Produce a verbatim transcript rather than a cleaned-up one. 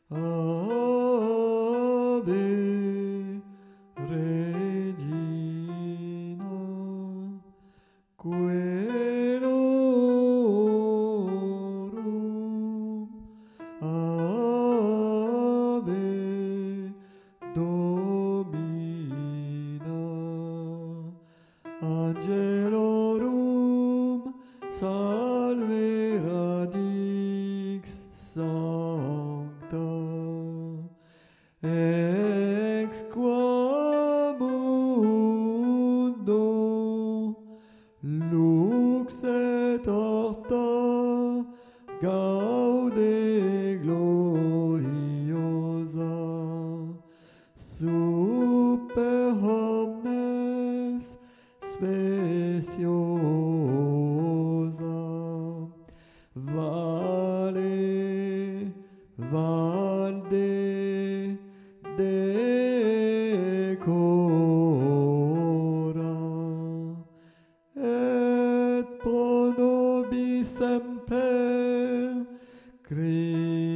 Ave Regina, Coelorum, Ave Domina, Angelorum salve radix sancta, ex qua mundo lux et horta gaude gloriosa, super omnes speciosa, vale, valde, decora, et pro nobis semper Christus